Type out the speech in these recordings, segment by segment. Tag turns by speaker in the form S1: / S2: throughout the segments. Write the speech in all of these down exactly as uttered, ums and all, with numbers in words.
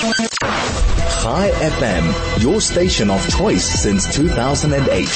S1: Chai F M, your station of choice since two thousand eight.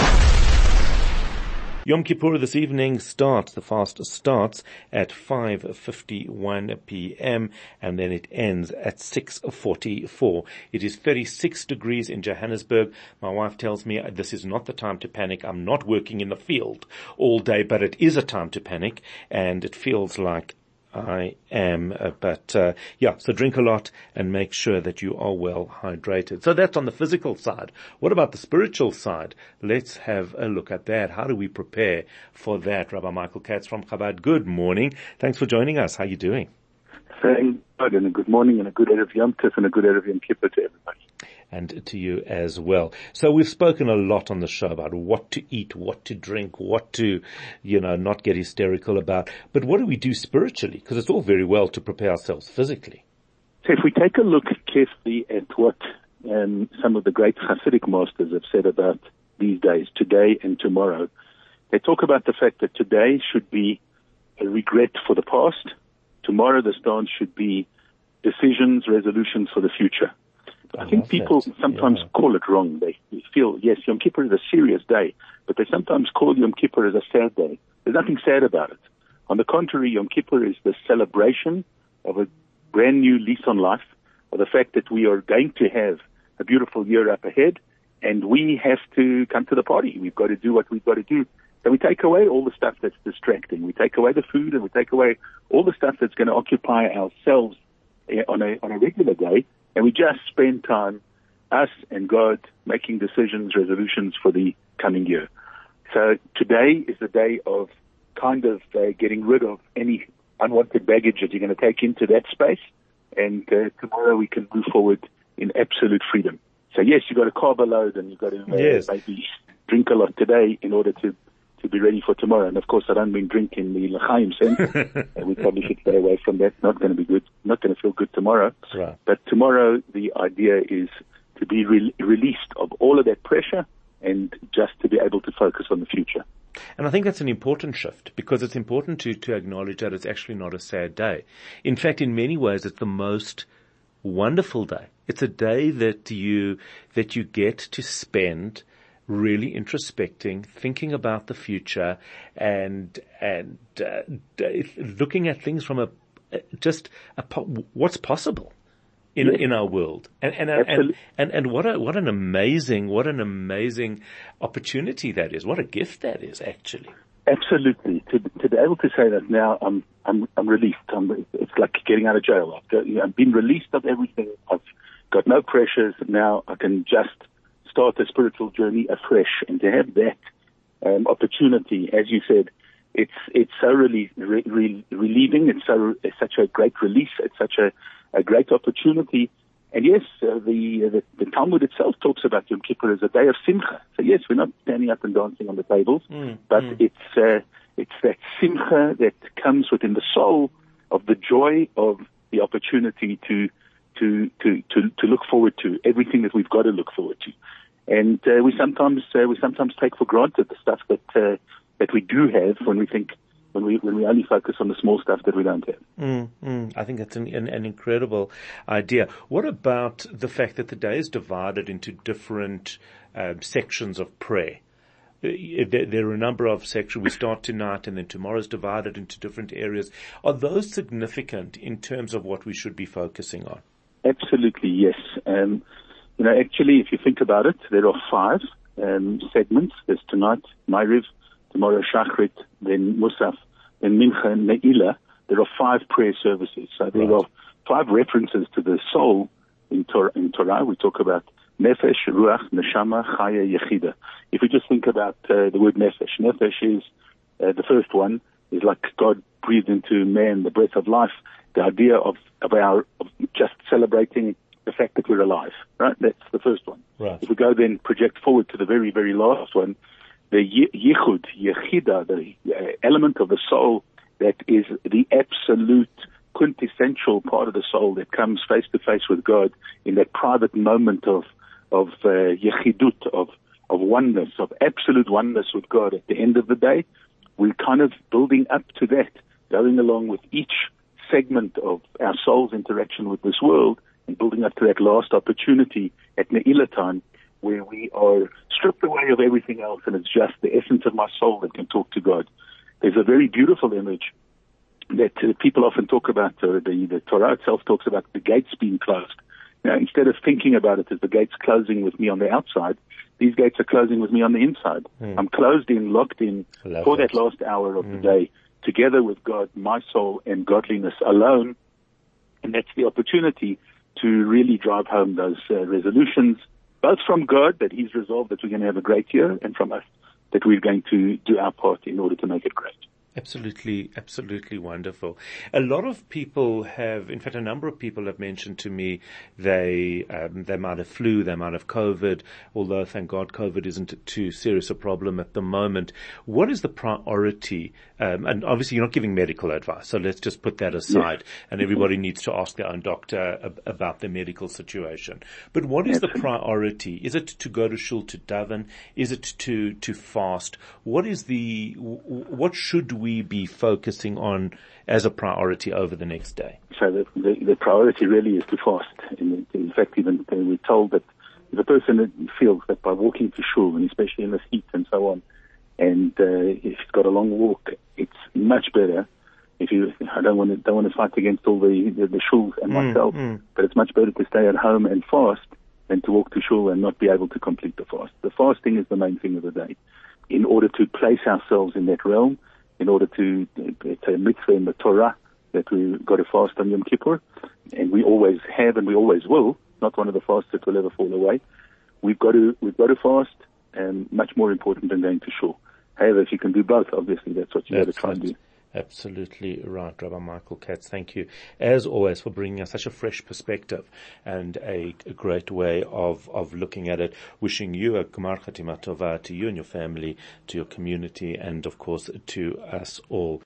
S2: Yom Kippur this evening starts, the fast starts at five fifty-one p.m. and then it ends at six forty-four. It is thirty-six degrees in Johannesburg. My wife tells me this is not the time to panic. I'm not working in the field all day, but it is a time to panic, and it feels like I am, uh, but uh, yeah, so drink a lot and make sure that you are well hydrated. So that's on the physical side. What about the spiritual side? Let's have a look at that. How do we prepare for that? Rabbi Michael Katz from Chabad, good morning. Thanks for joining us. How are you doing?
S3: Thank God, and a good morning and a good Erev Yom Tov and a good Erev Yom Kippur to everybody.
S2: And to you as well. So we've spoken a lot on the show about what to eat, what to drink, what to, you know, not get hysterical about. But what do we do spiritually? Because it's all very well to prepare ourselves physically.
S3: So if we take a look carefully at what um, some of the great Hasidic masters have said about these days, today and tomorrow, they talk about the fact that today should be a regret for the past. Tomorrow the stance should be decisions, resolutions for the future. I, I think people that. sometimes yeah. call it wrong. They feel, yes, Yom Kippur is a serious day, but they sometimes call Yom Kippur as a sad day. There's nothing sad about it. On the contrary, Yom Kippur is the celebration of a brand new lease on life, of the fact that we are going to have a beautiful year up ahead, and we have to come to the party. We've got to do what we've got to do. So we take away all the stuff that's distracting. We take away the food, and we take away all the stuff that's going to occupy ourselves on a on a regular day, and we just spend time, us and God, making decisions, resolutions for the coming year. So today is the day of kind of uh, getting rid of any unwanted baggage that you're going to take into that space, and uh, tomorrow we can move forward in absolute freedom. So yes, you've got to carb a load, and you've got to uh,
S2: yes.
S3: maybe drink a lot today in order to to be ready for tomorrow. And of course, I don't mean drink in the l'chaim sense. uh, we probably should stay away from that. Not going to be good. Not going to feel good tomorrow.
S2: Right.
S3: But tomorrow, the idea is to be re- released of all of that pressure and just to be able to focus on the future.
S2: And I think that's an important shift, because it's important to, to acknowledge that it's actually not a sad day. In fact, in many ways, it's the most wonderful day. It's a day that you, that you get to spend really introspecting, thinking about the future, and and uh, looking at things from a just a, what's possible in
S3: yes.
S2: in our world, and and, and and and what a what an amazing what an amazing opportunity that is. What a gift that is, actually.
S3: Absolutely. To to be able to say that now, I'm I'm I'm released. I'm, it's like getting out of jail. I've, got, you know, I've been released of everything. I've got no pressures. Now I can just start a spiritual journey afresh, and to have that um, opportunity, as you said, it's it's so really re- re- relieving. It's so it's such a great release. It's such a, a great opportunity. And yes, uh, the, the the Talmud itself talks about Yom Kippur as a day of simcha. So yes, we're not standing up and dancing on the tables,
S2: mm,
S3: but
S2: mm.
S3: it's uh, it's that simcha that comes within the soul of the joy of the opportunity to to to to, to look forward to everything that we've got to look forward to. And uh, we sometimes uh, we sometimes take for granted the stuff that uh, that we do have when we think when we when we only focus on the small stuff that we don't have.
S2: Mm, mm, I think it's an, an, an incredible idea. What about the fact that the day is divided into different uh, sections of prayer? There, there are a number of sections. We start tonight, and then tomorrow's divided into different areas. Are those significant in terms of what we should be focusing on?
S3: Absolutely, yes. Um, You know, actually, if you think about it, there are five um, segments. There's tonight, Ma'ariv, tomorrow, Shachrit, then Musaf, then Mincha, and Ne'ilah. There are five prayer services. So there
S2: right.
S3: are five references to the soul in Torah. In Torah. We talk about Nefesh, Ruach, Neshama, Chaya, Yechida. If we just think about uh, the word Nefesh, Nefesh is uh, the first one, is like God breathed into man the breath of life, the idea of, of our of just celebrating the fact that we're alive, right? That's the first one.
S2: Right.
S3: If we go then project forward to the very, very last one, the yichud, yechida, the uh, element of the soul that is the absolute quintessential part of the soul that comes face to face with God in that private moment of of uh, yechidut, of of oneness, of absolute oneness with God. At the end of the day, we're kind of building up to that, going along with each segment of our soul's interaction with this world, and building up to that last opportunity at Ne'ilah time, where we are stripped away of everything else, and it's just the essence of my soul that can talk to God. There's a very beautiful image that uh, people often talk about. Uh, the, the Torah itself talks about the gates being closed. Now, instead of thinking about it as the gates closing with me on the outside, these gates are closing with me on the inside. Mm. I'm closed in, locked in for that last hour of mm. the day, together with God, my soul, and godliness alone. And that's the opportunity to really drive home those uh, resolutions, both from God, that He's resolved that we're going to have a great year, and from us, that we're going to do our part in order to make it great.
S2: Absolutely, absolutely wonderful. A lot of people have, in fact, a number of people have mentioned to me they um, they might have flu, they might have COVID, although thank God COVID isn't too serious a problem at the moment. What is the priority? Um, and obviously you're not giving medical advice, so let's just put that aside. Yes. And everybody needs to ask their own doctor ab- about their medical situation. But what is the priority? Is it to go to shul to daven? Is it to to fast? What is the what should we we be focusing on as a priority over the next day?
S3: So the, the, the priority really is to fast. In, in fact, even we're told that if a person feels that by walking to shul, and especially in this heat and so on, and uh, if he's got a long walk, it's much better. If you, I don't want to don't want to fight against all the the, the shuls and mm, myself, mm. but it's much better to stay at home and fast than to walk to shul and not be able to complete the fast. The fasting is the main thing of the day, in order to place ourselves in that realm. In order to, it's a mitzvah in the Torah that we've got to fast on Yom Kippur, and we always have and we always will, not one of the fasts that will ever fall away. We've got to, we've got to fast, and much more important than going to shul. However, if you can do both, obviously that's what you got to try and do.
S2: Absolutely right, Rabbi Michael Katz. Thank you, as always, for bringing us such a fresh perspective and a, a great way of, of looking at it. Wishing you a Gemar Chatima Tova, to you and your family, to your community, and of course to us all.